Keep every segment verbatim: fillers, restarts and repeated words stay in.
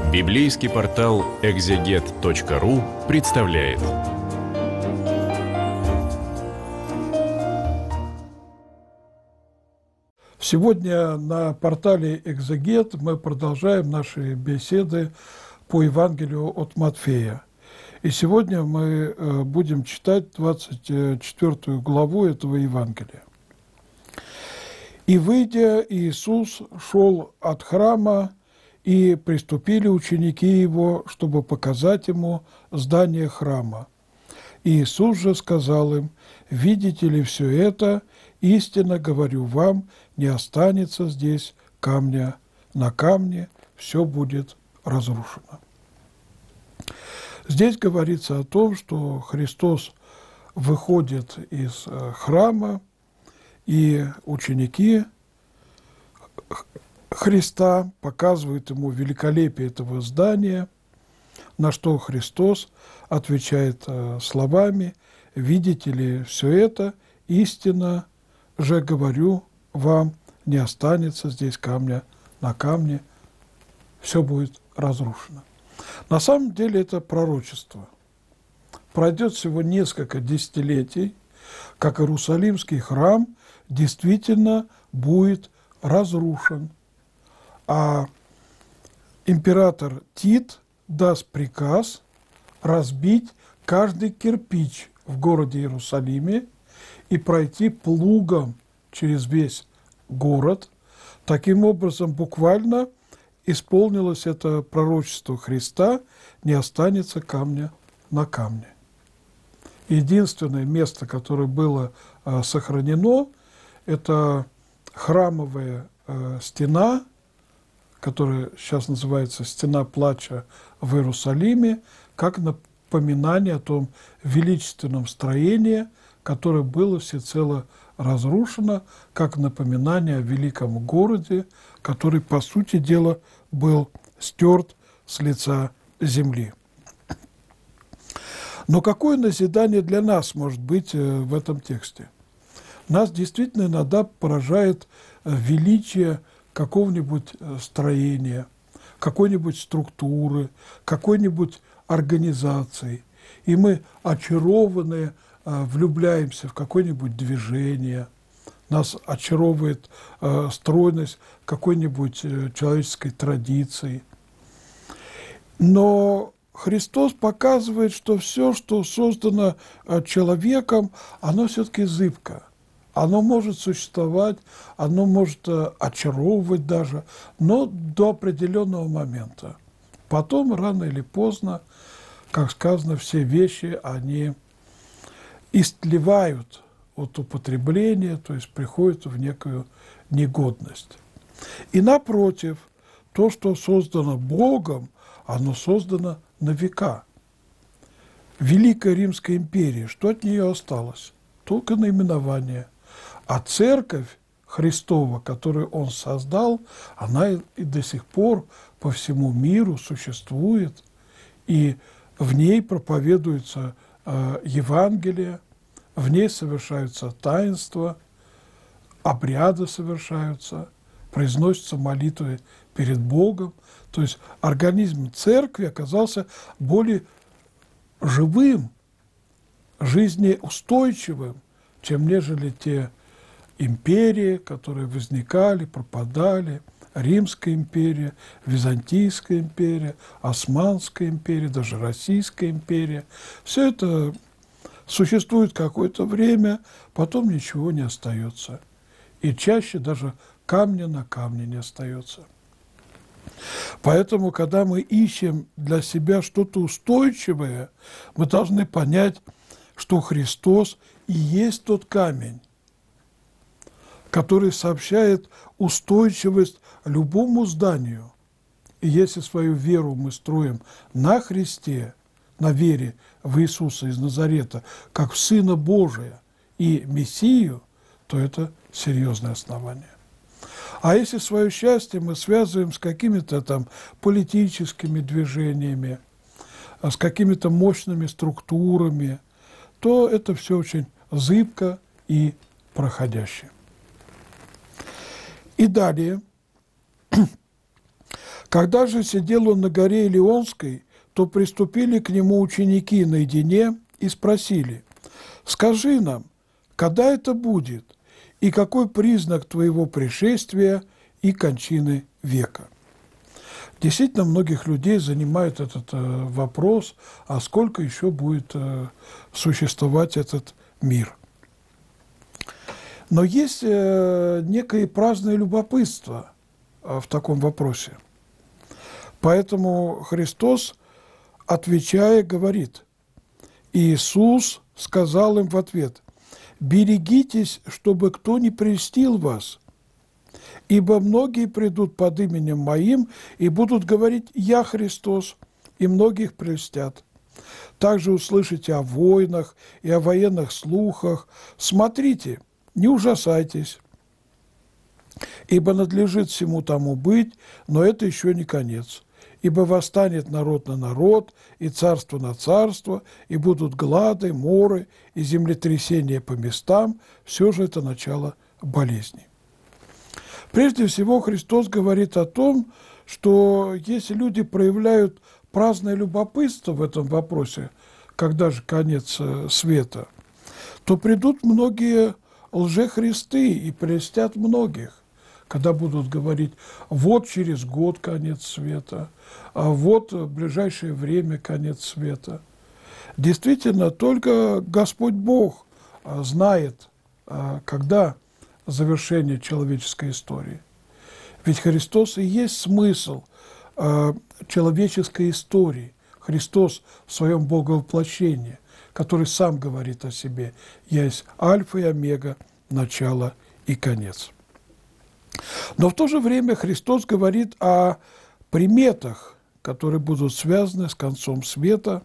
Библейский портал экзегет точка ру представляет. Сегодня на портале «Экзегет» мы продолжаем наши беседы по Евангелию от Матфея. И сегодня мы будем читать двадцать четвёртую главу этого Евангелия. «И, выйдя, Иисус шел от храма, и приступили ученики Его, чтобы показать Ему здание храма. И Иисус же сказал им: видите ли все это? Истинно говорю вам, не останется здесь камня на камне, все будет разрушено». Здесь говорится о том, что Христос выходит из храма, и ученики Христа показывают ему великолепие этого здания, на что Христос отвечает словами: «Видите ли все это? Истинно же говорю вам, не останется здесь камня на камне, все будет разрушено». На самом деле это пророчество. Пройдет всего несколько десятилетий, как Иерусалимский храм действительно будет разрушен, а император Тит даст приказ разбить каждый кирпич в городе Иерусалиме и пройти плугом через весь город. Таким образом, буквально исполнилось это пророчество Христа: не останется камня на камне. Единственное место, которое было э, сохранено, это храмовая э, стена, которая сейчас называется «Стена плача» в Иерусалиме, как напоминание о том величественном строении, которое было всецело разрушено, как напоминание о великом городе, который, по сути дела, был стерт с лица земли. Но какое назидание для нас может быть в этом тексте? Нас действительно иногда поражает величие какого-нибудь строения, какой-нибудь структуры, какой-нибудь организации. И мы, очарованные, влюбляемся в какое-нибудь движение. Нас очаровывает стройность какой-нибудь человеческой традиции. Но Христос показывает, что все, что создано человеком, оно все-таки зыбко. Оно может существовать, оно может очаровывать даже, но до определенного момента. Потом, рано или поздно, как сказано, все вещи, они истлевают от употребления, то есть приходят в некую негодность. И напротив, то, что создано Богом, оно создано на века. Великая Римская империя, что от нее осталось? Только наименование. А церковь Христова, которую Он создал, она и до сих пор по всему миру существует, и в ней проповедуется э, Евангелие, в ней совершаются таинства, обряды совершаются, произносятся молитвы перед Богом. То есть организм церкви оказался более живым, жизнеустойчивым, чем нежели те империи, которые возникали, пропадали. Римская империя, Византийская империя, Османская империя, даже Российская империя. Все это существует какое-то время, потом ничего не остается. И чаще даже камня на камне не остается. Поэтому, когда мы ищем для себя что-то устойчивое, мы должны понять, что Христос и есть тот камень, который сообщает устойчивость любому зданию. И если свою веру мы строим на Христе, на вере в Иисуса из Назарета, как в Сына Божия и Мессию, то это серьезное основание. А если свое счастье мы связываем с какими-то там политическими движениями, с какими-то мощными структурами, то это все очень зыбко и проходящее. И далее Когда же сидел он на горе Илионской, то приступили к нему ученики наедине и спросили: «Скажи нам, когда это будет, и какой признак твоего пришествия и кончины века?» Действительно, многих людей занимает этот э, вопрос, а сколько еще будет э, существовать этот мир. Но есть э, некое праздное любопытство э, в таком вопросе. Поэтому Христос, отвечая, говорит: «Иисус сказал им в ответ: берегитесь, чтобы кто не прельстил вас, ибо многие придут под именем Моим и будут говорить: Я Христос, и многих прельстят. Также услышите о войнах и о военных слухах. Смотрите, не ужасайтесь, ибо надлежит всему тому быть, но это еще не конец. Ибо восстанет народ на народ, и царство на царство, и будут глады, моры, и землетрясения по местам. Все же это начало болезней». Прежде всего, Христос говорит о том, что если люди проявляют праздное любопытство в этом вопросе, когда же конец света, то придут многие лжехристы и прельстят многих, когда будут говорить: вот через год конец света, а вот в ближайшее время конец света. Действительно, только Господь Бог знает, когда завершение человеческой истории. Ведь Христос и есть смысл человеческой истории. Христос в своем боговоплощении, который сам говорит о себе: «Я есть Альфа и Омега, начало и конец». Но в то же время Христос говорит о приметах, которые будут связаны с концом света.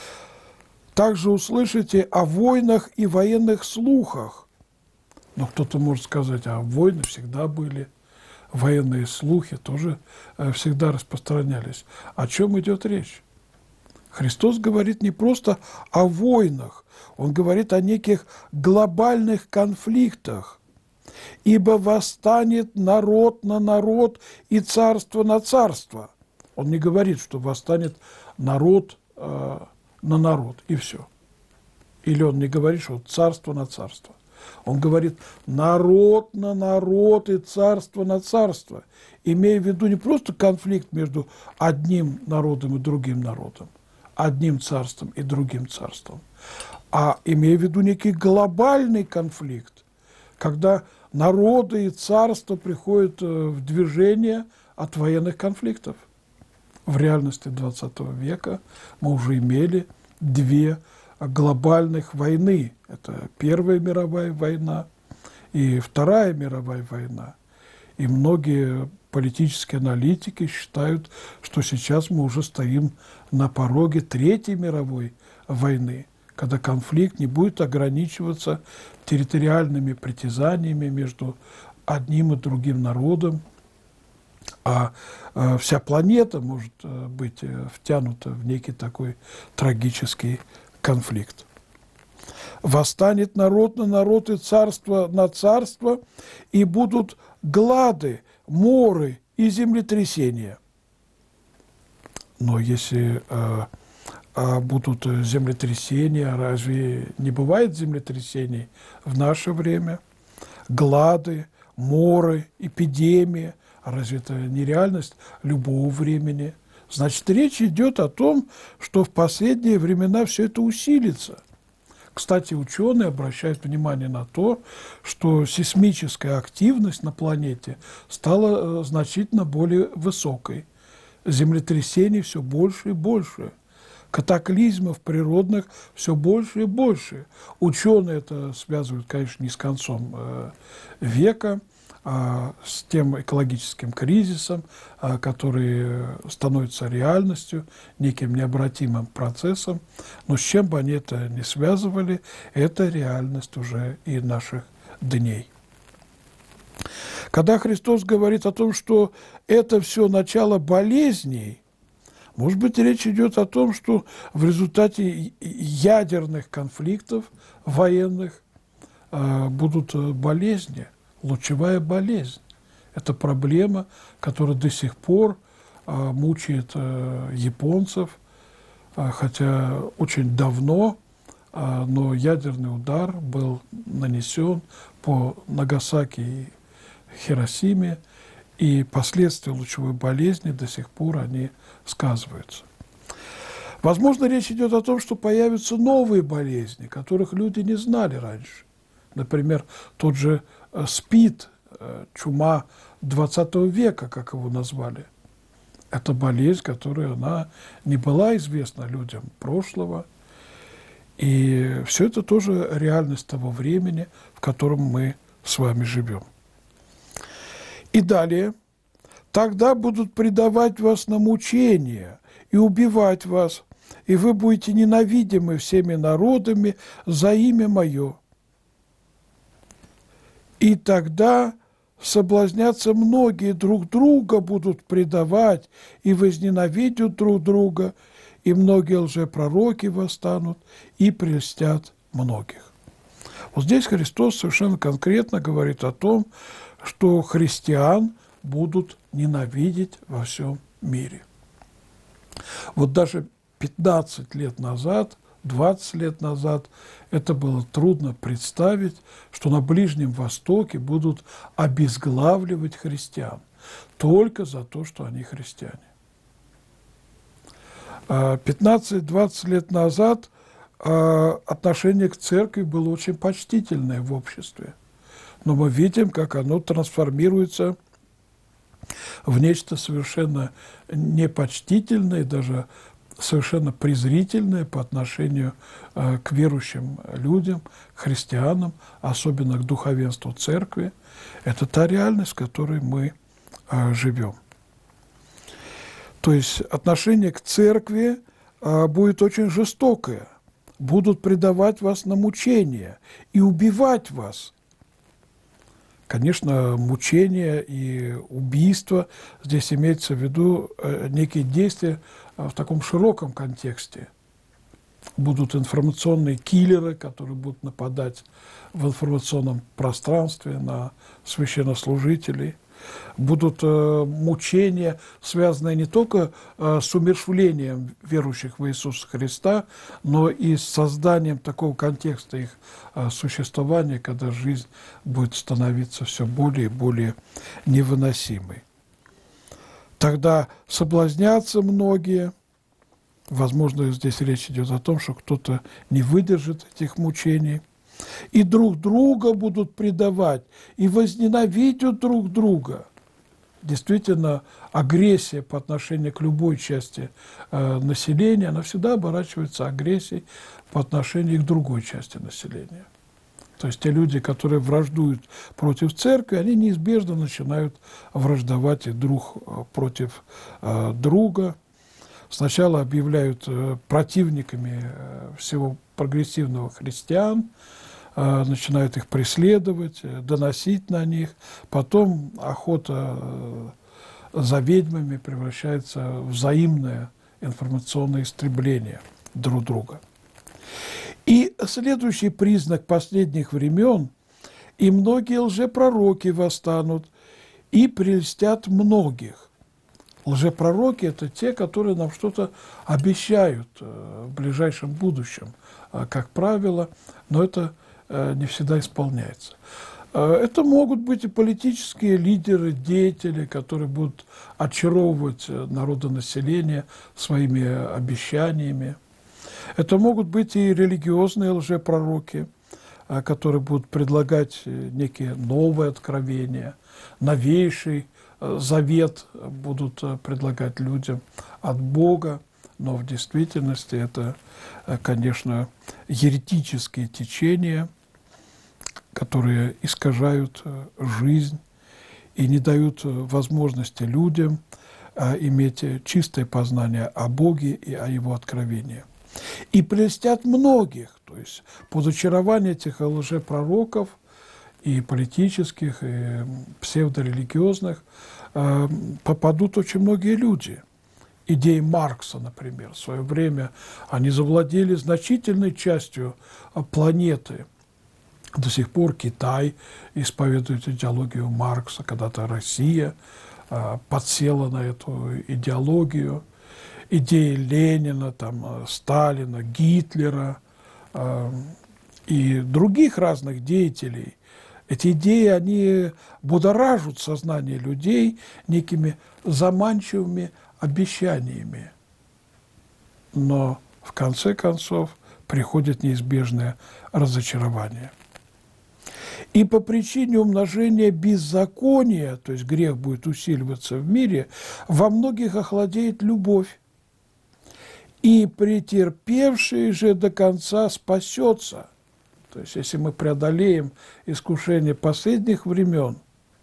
Также услышите о войнах и военных слухах. Но кто-то может сказать: а войны всегда были, военные слухи тоже всегда распространялись. О чем идет речь? Христос говорит не просто о войнах, Он говорит о неких глобальных конфликтах. «Ибо восстанет народ на народ и царство на царство». Он не говорит, что восстанет народ э, на народ, и все. Или он не говорит, что царство на царство. Он говорит: народ на народ и царство на царство, имея в виду не просто конфликт между одним народом и другим народом, одним царством и другим царством, а имея в виду некий глобальный конфликт, когда народы и царства приходят в движение от военных конфликтов. В реальности двадцатого века мы уже имели две глобальных войны. Это Первая мировая война и Вторая мировая война. И многие политические аналитики считают, что сейчас мы уже стоим на пороге Третьей мировой войны, когда конфликт не будет ограничиваться территориальными притязаниями между одним и другим народом, а э, вся планета может э, быть э, втянута в некий такой трагический конфликт. «Восстанет народ на народ и царство на царство, и будут глады, моры и землетрясения». Но если э, э, будут землетрясения, разве не бывает землетрясений в наше время? Глады, моры, эпидемии. Разве это не реальность любого времени? Значит, речь идет о том, что в последние времена все это усилится. Кстати, ученые обращают внимание на то, что сейсмическая активность на планете стала значительно более высокой. Землетрясений все больше и больше. Катаклизмов природных все больше и больше. Ученые это связывают, конечно, не с концом э, века, а с тем экологическим кризисом, а, который становится реальностью, неким необратимым процессом. Но с чем бы они это ни связывали, это реальность уже и наших дней. Когда Христос говорит о том, что это все начало болезней, может быть, речь идет о том, что в результате ядерных конфликтов военных э, будут болезни, лучевая болезнь. Это проблема, которая до сих пор мучает японцев, хотя очень давно, но ядерный удар был нанесен по Нагасаки и Хиросиме, и последствия лучевой болезни до сих пор они сказываются. Возможно, речь идет о том, что появятся новые болезни, которых люди не знали раньше. Например, тот же СПИД, чума двадцатого века, как его назвали. Это болезнь, которая она не была известна людям прошлого. И все это тоже реальность того времени, в котором мы с вами живем. И далее. Тогда будут предавать вас на мучения и убивать вас, и вы будете ненавидимы всеми народами за имя Мое. И тогда соблазнятся многие, друг друга будут предавать и возненавидят друг друга, и многие лжепророки восстанут и прельстят многих. Вот здесь Христос совершенно конкретно говорит о том, что христиан будут ненавидеть во всем мире. Вот даже пятнадцать лет назад, двадцать лет назад это было трудно представить, что на Ближнем Востоке будут обезглавливать христиан только за то, что они христиане. пятнадцать-двадцать лет назад отношение к церкви было очень почтительное в обществе. Но мы видим, как оно трансформируется в нечто совершенно непочтительное, даже совершенно презрительное по отношению э, к верующим людям, к христианам, особенно к духовенству церкви. Это та реальность, в которой мы э, живем. То есть отношение к церкви э, будет очень жестокое. Будут предавать вас на мучения и убивать вас. Конечно, мучения и убийства, здесь имеется в виду некие действия в таком широком контексте. Будут информационные киллеры, которые будут нападать в информационном пространстве на священнослужителей. Будут мучения, связанные не только с умерщвлением верующих в Иисуса Христа, но и с созданием такого контекста их существования, когда жизнь будет становиться все более и более невыносимой. Тогда соблазнятся многие. Возможно, здесь речь идет о том, что кто-то не выдержит этих мучений. И друг друга будут предавать, и возненавидят друг друга. Действительно, агрессия по отношению к любой части э, населения, она всегда оборачивается агрессией по отношению к другой части населения. То есть те люди, которые враждуют против церкви, они неизбежно начинают враждовать и друг против э, друга. Сначала объявляют э, противниками э, всего прогрессивного христиан, начинают их преследовать, доносить на них. Потом охота за ведьмами превращается в взаимное информационное истребление друг друга. И следующий признак последних времен: и многие лжепророки восстанут и прельстят многих. Лжепророки – это те, которые нам что-то обещают в ближайшем будущем, как правило, но это не всегда исполняется. Это могут быть и политические лидеры, деятели, которые будут очаровывать народонаселение своими обещаниями. Это могут быть и религиозные лжепророки, которые будут предлагать некие новые откровения, новейший завет будут предлагать людям от Бога, но в действительности это, конечно, еретические течения, которые искажают жизнь и не дают возможности людям иметь чистое познание о Боге и о Его откровении. И прельстят многих, то есть под очарование этих лжепророков и политических, и псевдорелигиозных попадут очень многие люди. Идеи Маркса, например, в свое время они завладели значительной частью планеты. До сих пор Китай исповедует идеологию Маркса, когда-то Россия э, подсела на эту идеологию, идеи Ленина, там, э, Сталина, Гитлера э, и других разных деятелей. Эти идеи, они будоражат сознание людей некими заманчивыми обещаниями. Но в конце концов приходит неизбежное разочарование. И по причине умножения беззакония, то есть грех будет усиливаться в мире, во многих охладеет любовь. И претерпевший же до конца спасется. То есть если мы преодолеем искушение последних времен,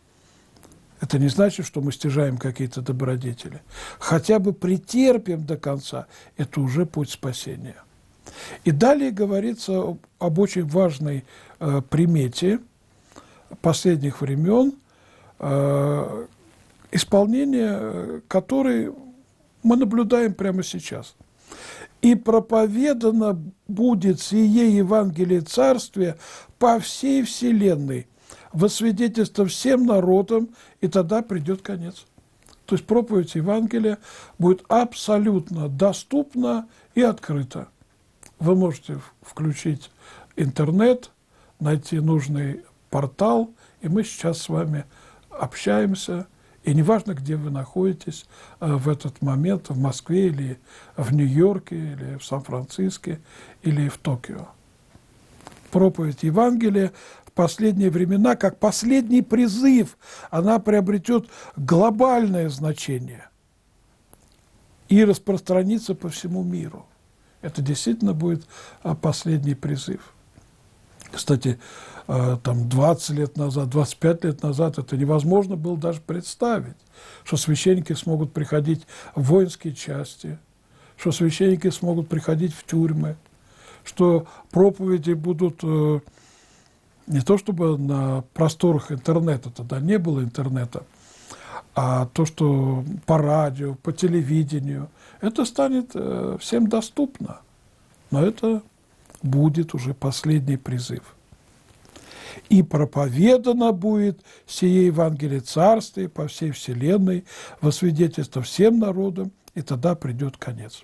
это не значит, что мы стяжаем какие-то добродетели. Хотя бы претерпим до конца, это уже путь спасения. И далее говорится об, об очень важной э, примете последних времен, э, исполнение которой мы наблюдаем прямо сейчас. «И проповедано будет сие Евангелие Царствия по всей вселенной, во свидетельство всем народам, и тогда придет конец». То есть проповедь Евангелия будет абсолютно доступна и открыта. Вы можете включить интернет, найти нужный портал, и мы сейчас с вами общаемся. И неважно, где вы находитесь в этот момент, в Москве или в Нью-Йорке, или в Сан-Франциско, или в Токио. Проповедь Евангелия в последние времена, как последний призыв, она приобретет глобальное значение и распространится по всему миру. Это действительно будет последний призыв. Кстати, там двадцать лет назад, двадцать пять лет назад это невозможно было даже представить, что священники смогут приходить в воинские части, что священники смогут приходить в тюрьмы, что проповеди будут не то чтобы на просторах интернета, тогда не было интернета, а то, что по радио, по телевидению, это станет всем доступно. Но это будет уже последний призыв. «И проповедано будет сие Евангелие Царствия по всей вселенной, во свидетельство всем народам, и тогда придет конец».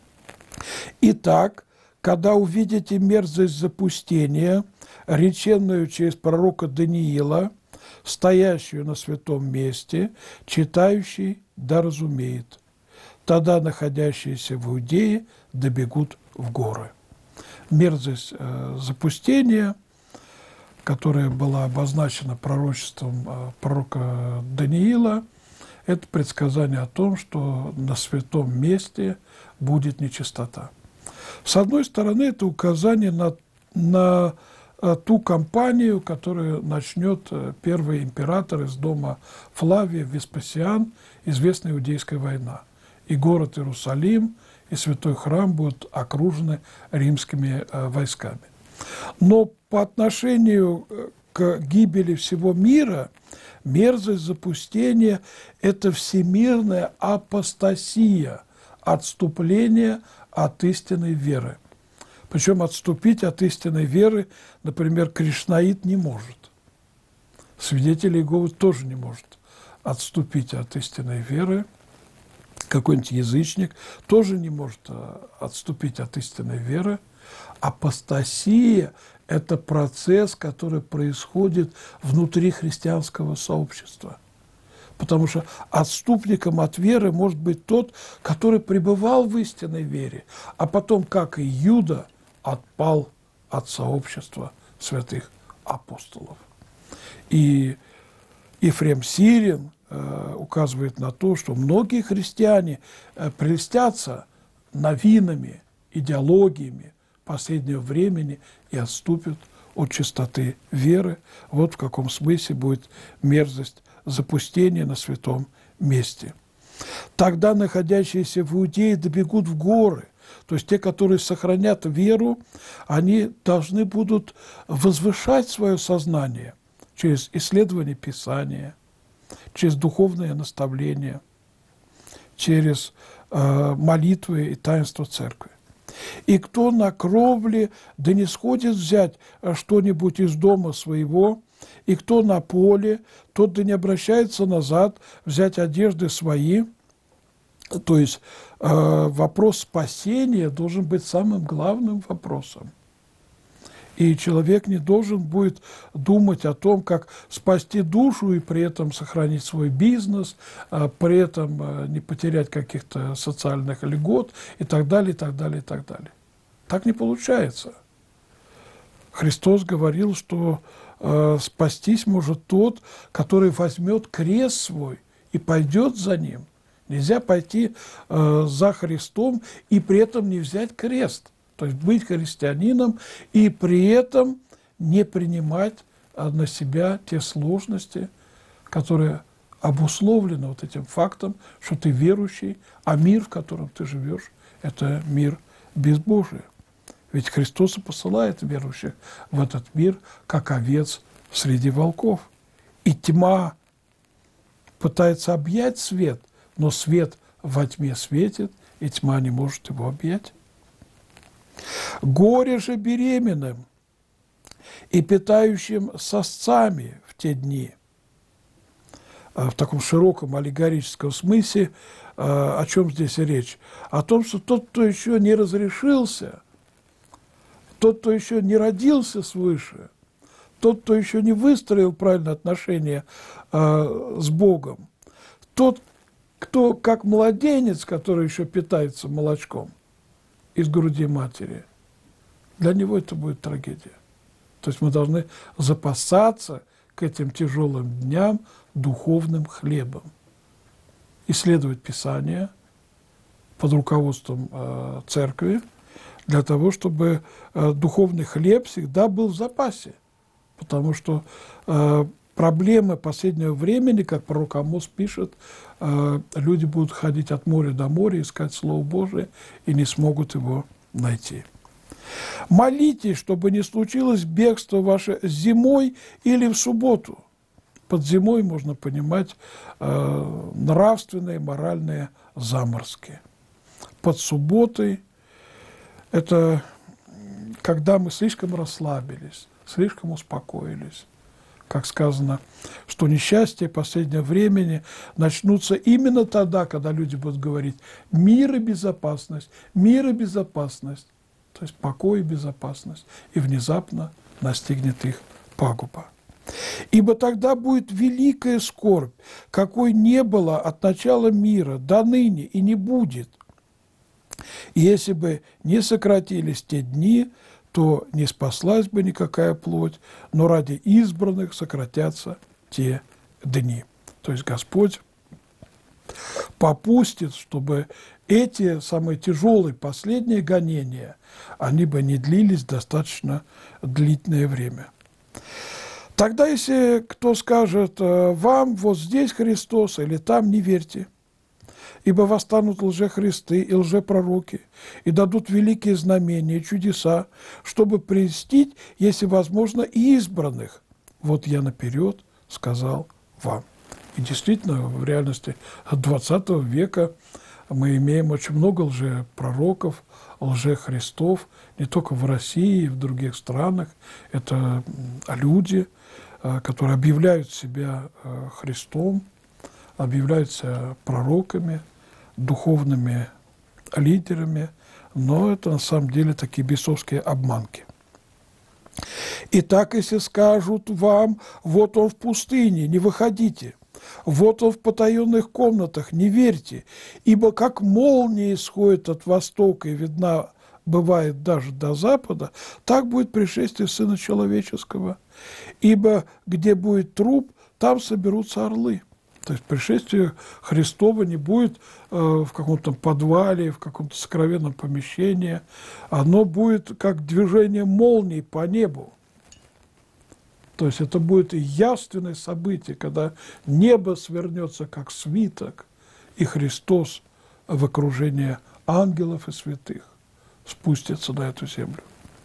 Итак, когда увидите мерзость запустения, реченную через пророка Даниила, стоящую на святом месте, читающий да разумеет, тогда находящиеся в Иудее добегут в горы. Мерзость э, запустения, которая была обозначена пророчеством э, пророка Даниила, это предсказание о том, что на святом месте будет нечистота. С одной стороны, это указание на, на э, ту кампанию, которую начнет э, первый император из дома Флавия, Веспасиан, известная Иудейская война. И город Иерусалим, и святой храм будут окружены римскими э, войсками. Но по отношению к гибели всего мира мерзость запустения – это всемирная апостасия, отступление от истинной веры. Причем отступить от истинной веры, например, кришнаит не может. Свидетель Иеговы тоже не может отступить от истинной веры. Какой-нибудь язычник тоже не может отступить от истинной веры. Апостасия – это процесс, который происходит внутри христианского сообщества. Потому что отступником от веры может быть тот, который пребывал в истинной вере, а потом, как и Иуда, отпал от сообщества святых апостолов. И Ефрем Сирин э, указывает на то, что многие христиане э, прельстятся новинами, идеологиями последнего времени и отступят от чистоты веры. Вот в каком смысле будет мерзость запустения на святом месте. Тогда находящиеся в Иудее добегут в горы. То есть те, которые сохранят веру, они должны будут возвышать свое сознание через исследование Писания, через духовное наставление, через э, молитвы и таинство церкви. И кто на кровле, да не сходит взять что-нибудь из дома своего, и кто на поле, тот да не обращается назад, взять одежды свои. То есть э, вопрос спасения должен быть самым главным вопросом. И человек не должен будет думать о том, как спасти душу и при этом сохранить свой бизнес, а при этом э, не потерять каких-то социальных льгот и так далее, и так далее, и так далее. Так не получается. Христос говорил, что э, спастись может тот, который возьмет крест свой и пойдет за ним. Нельзя пойти э, за Христом и при этом не взять крест. То есть быть христианином и при этом не принимать э, на себя те сложности, которые обусловлены вот этим фактом, что ты верующий, а мир, в котором ты живешь, это мир безбожия. Ведь Христос и посылает верующих в этот мир, как овец среди волков. И тьма пытается объять свет, но свет во тьме светит, и тьма не может его объять. Горе же беременным и питающим сосцами в те дни. В таком широком аллегорическом смысле, о чем здесь речь? О том, что тот, кто еще не разрешился, тот, кто еще не родился свыше, тот, кто еще не выстроил правильные отношения э, с Богом, тот, кто как младенец, который еще питается молочком из груди матери, для него это будет трагедия. То есть мы должны запасаться к этим тяжелым дням духовным хлебом, исследовать Писание под руководством э, церкви, для того, чтобы э, духовный хлеб всегда был в запасе. Потому что э, проблемы последнего времени, как пророк Амос пишет, э, люди будут ходить от моря до моря, искать Слово Божие, и не смогут его найти. Молитесь, чтобы не случилось бегство ваше зимой или в субботу. Под зимой можно понимать э, нравственные, моральные заморозки. Под субботой это когда мы слишком расслабились, слишком успокоились. Как сказано, что несчастья последнего времени начнутся именно тогда, когда люди будут говорить «мир и безопасность, мир и безопасность», то есть покой и безопасность, и внезапно настигнет их пагуба. «Ибо тогда будет великая скорбь, какой не было от начала мира до ныне и не будет. И если бы не сократились те дни, то не спаслась бы никакая плоть, но ради избранных сократятся те дни». То есть Господь попустит, чтобы эти самые тяжелые последние гонения, они бы не длились достаточно длительное время. Тогда, если кто скажет вам, вот здесь Христос или там, не верьте. Ибо восстанут лжехристы и лжепророки, и дадут великие знамения и чудеса, чтобы прельстить, если возможно, и избранных. Вот я наперед сказал вам. И действительно, в реальности двадцатого века мы имеем очень много лжепророков, лжехристов, не только в России, и в других странах. Это люди, которые объявляют себя Христом, объявляют себя пророками, духовными лидерами, но это на самом деле такие бесовские обманки. «Итак, если скажут вам, вот он в пустыне, не выходите, вот он в потаенных комнатах, не верьте, ибо как молния исходит от востока и видна бывает даже до запада, так будет пришествие Сына Человеческого. Ибо где будет труп, там соберутся орлы». То есть пришествие Христово не будет э, в каком-то подвале, в каком-то сокровенном помещении. Оно будет как движение молний по небу. То есть это будет явственное событие, когда небо свернется как свиток, и Христос в окружении ангелов и святых спустится на эту землю.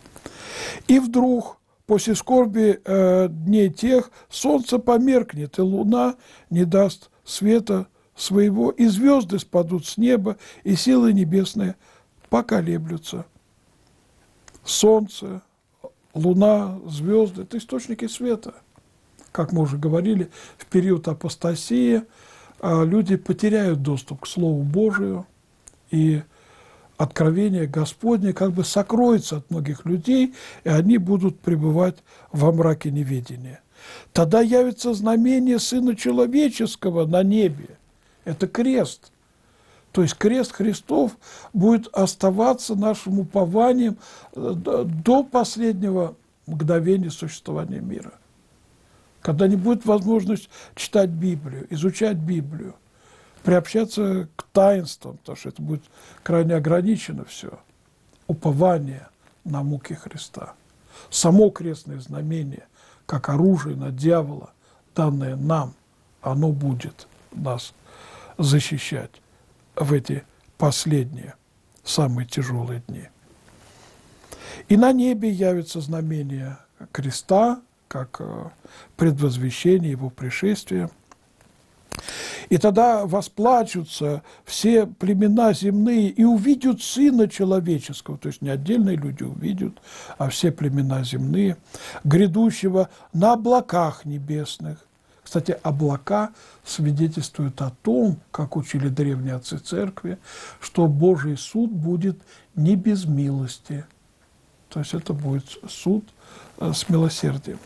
И вдруг после скорби э, дней тех солнце померкнет, и луна не даст света своего, и звезды спадут с неба, и силы небесные поколеблются. Солнце, луна, звезды – это источники света. как мы уже говорили, в период апостасии люди потеряют доступ к Слову Божию, и откровение Господне как бы сокроется от многих людей, и они будут пребывать во мраке неведения. Тогда явится знамение Сына Человеческого на небе. Это крест. То есть крест Христов будет оставаться нашим упованием до последнего мгновения существования мира. Когда не будет возможность читать Библию, изучать Библию, приобщаться к таинствам, потому что это будет крайне ограничено все. Упование на муки Христа. Само крестное знамение, как оружие на дьявола, данное нам, оно будет нас защищать в эти последние, самые тяжелые дни. И на небе явится знамение креста, как предвозвещение его пришествия. И тогда восплачутся все племена земные и увидят Сына Человеческого, то есть не отдельные люди увидят, а все племена земные, грядущего на облаках небесных. Кстати, облака свидетельствуют о том, как учили древние отцы церкви, что Божий суд будет не без милости. То есть это будет суд с милосердием.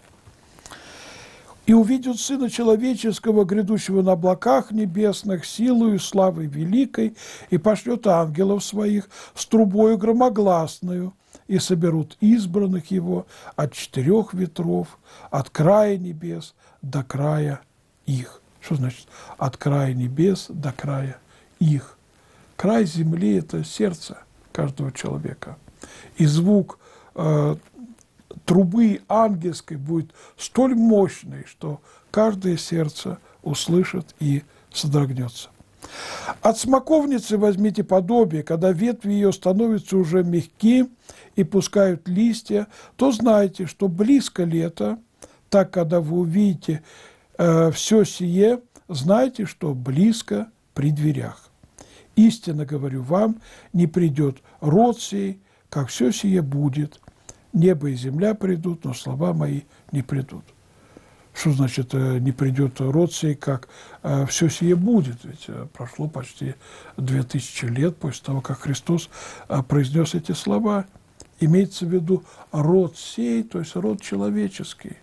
«И увидят Сына Человеческого, грядущего на облаках небесных, силою славой великой, и пошлет ангелов своих с трубою громогласною, и соберут избранных его от четырех ветров, от края небес до края их». Что значит «от края небес до края их»? Край земли – это сердце каждого человека. И звук э, трубы ангельской будет столь мощный, что каждое сердце услышит и содрогнется. От смоковницы возьмите подобие, когда ветви ее становятся уже мягки и пускают листья, то знайте, что близко лето, так, когда вы увидите э, все сие, знайте, что близко при дверях. Истинно говорю вам, не придет род сей, как все сие будет. Небо и земля придут, но слова мои не придут. Что значит не придет род сей, как все сие будет? Ведь прошло почти две тысячи лет после того, как Христос произнес эти слова. Имеется в виду род сей, то есть род человеческий.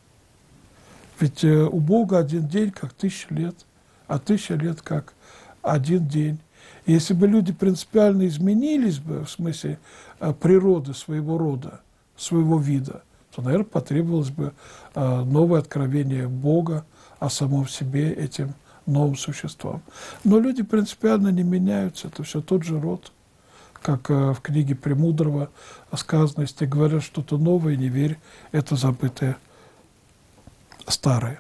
Ведь у Бога один день как тысяча лет, а тысяча лет как один день. И если бы люди принципиально изменились бы в смысле природы своего рода, своего вида, то, наверное, потребовалось бы новое откровение Бога о самом себе этим новым существам. Но люди принципиально не меняются, это все тот же род. Как в книге Премудрого сказано, если говорят что-то новое, не верь, это забытое старое.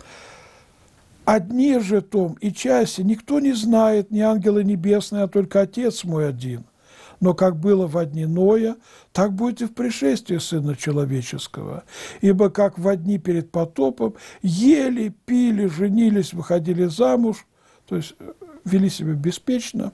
О дне же том и часе никто не знает, ни ангелы небесные, а только Отец мой один. Но как было во дни Ноя, так будет и в пришествии Сына Человеческого. Ибо как во дни перед потопом ели, пили, женились, выходили замуж, то есть вели себя беспечно,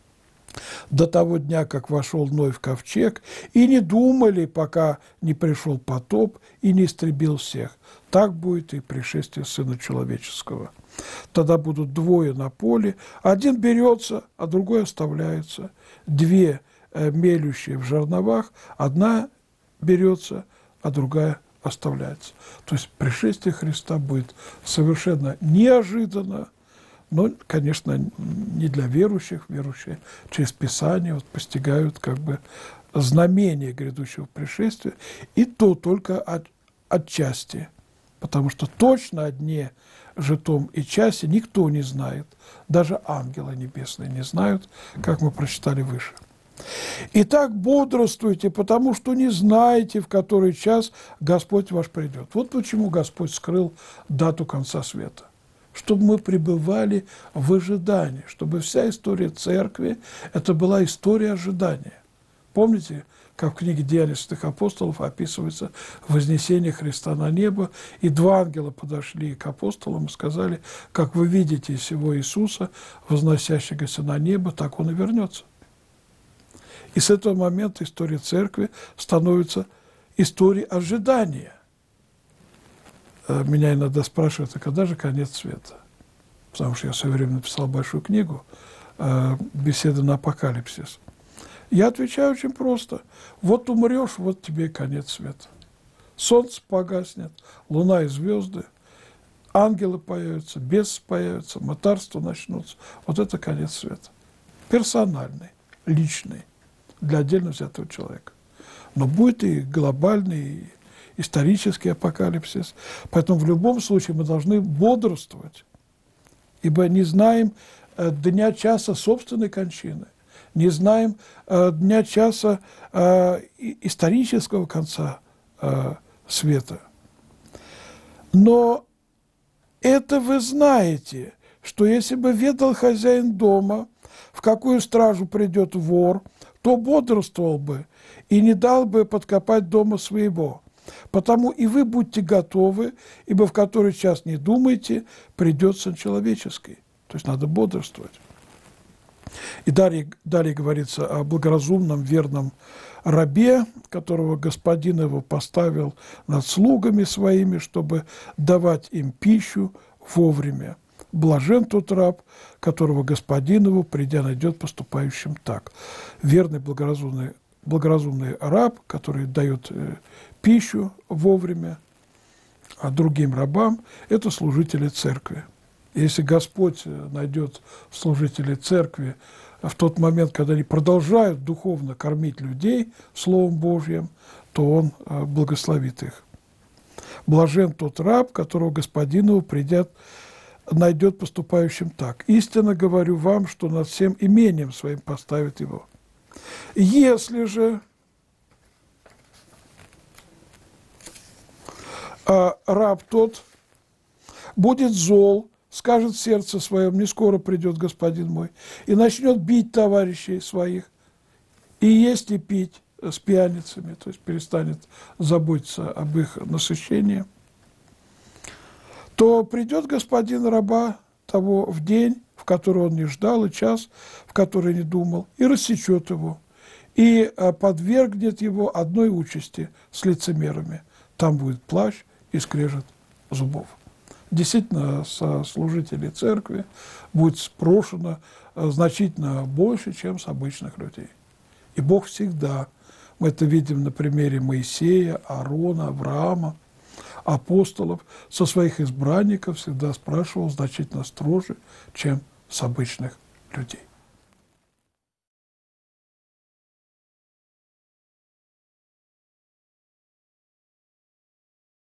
до того дня, как вошел Ной в ковчег, и не думали, пока не пришел потоп и не истребил всех. Так будет и пришествие Сына Человеческого. Тогда будут двое на поле, один берется, а другой оставляется. Две мелющие в жерновах, одна берется, а другая оставляется. То есть пришествие Христа будет совершенно неожиданно, но, конечно, не для верующих. Верующие через Писание вот постигают как бы знамение грядущего пришествия, и то только от, отчасти, потому что точно о дне житом и часе никто не знает, даже ангелы небесные не знают, как мы прочитали выше. Итак, бодрствуйте, потому что не знаете, в который час Господь ваш придет. Вот почему Господь скрыл дату конца света. Чтобы мы пребывали в ожидании, чтобы вся история церкви – это была история ожидания. Помните, как в книге «Деяния святых апостолов» описывается вознесение Христа на небо, и два ангела подошли к апостолам и сказали, как вы видите сего Иисуса, возносящегося на небо, так Он и вернется. И с этого момента история церкви становится историей ожидания меня иногда спрашивают, а когда же конец света? Потому что я в свое время написал большую книгу «Беседы на апокалипсис». Я отвечаю очень просто. Вот умрешь, вот тебе и конец света. Солнце погаснет, луна и звезды, ангелы появятся, бесы появятся, мытарства начнутся. Вот это конец света. Персональный, личный, для отдельно взятого человека. Но будет и глобальный, и исторический апокалипсис. Поэтому в любом случае мы должны бодрствовать, ибо не знаем э, дня, часа собственной кончины, не знаем э, дня, часа э, исторического конца э, света. Но это вы знаете, что если бы ведал хозяин дома, в какую стражу придет вор, то бодрствовал бы и не дал бы подкопать дома своего. Потому и вы будьте готовы, ибо в который час не думайте, придет Сын Человеческий. То есть надо бодрствовать. И далее, далее говорится о благоразумном, верном рабе, которого господин его поставил над слугами своими, чтобы давать им пищу вовремя. Блажен тот раб, которого господин его, придя, найдет поступающим так. Верный, благоразумный, благоразумный раб, который дает э, пищу вовремя, а другим рабам – это служители церкви. Если Господь найдет служителей церкви в тот момент, когда они продолжают духовно кормить людей Словом Божьим, то Он благословит их. Блажен тот раб, которого господин его, придя, найдет поступающим так. Истинно говорю вам, что над всем имением своим поставит его. Если же а, раб тот будет зол, скажет в сердце своем, не скоро придет господин мой, и начнет бить товарищей своих, и есть и пить с пьяницами, то есть перестанет заботиться об их насыщении, то придет господин раба того в день, в который он не ждал, и час, в который не думал, и рассечет его, и подвергнет его одной участи с лицемерами. Там будет плач и скрежет зубов. Действительно, со служителей церкви будет спрошено значительно больше, чем с обычных людей. И Бог всегда, мы это видим на примере Моисея, Аарона, Авраама, апостолов, со своих избранников всегда спрашивал значительно строже, чем с обычных людей.